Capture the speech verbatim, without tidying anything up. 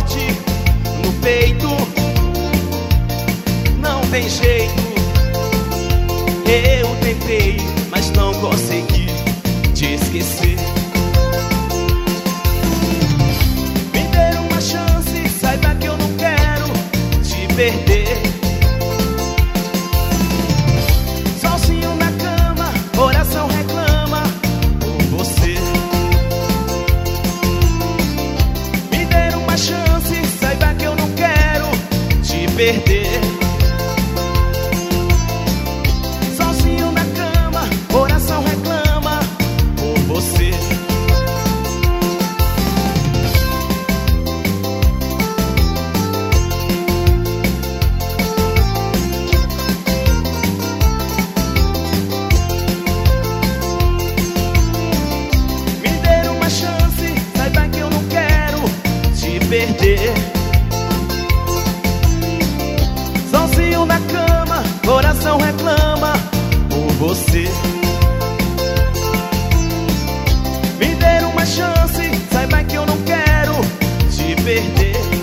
morte no peito. Não tem jeito. Eu tentei, mas não consegui te esquecer. Me dê uma chance, saiba que eu não quero te perder. Sozinho na cama, coração reclama por você. Me dê uma chance, saiba que eu não quero te perder. Sozinho na cama, coração reclama por você. Me dê uma chance, saiba que eu não quero te perder. Sozinho na cama, coração reclama por você. Me dê uma chance, saiba que eu não quero te perder.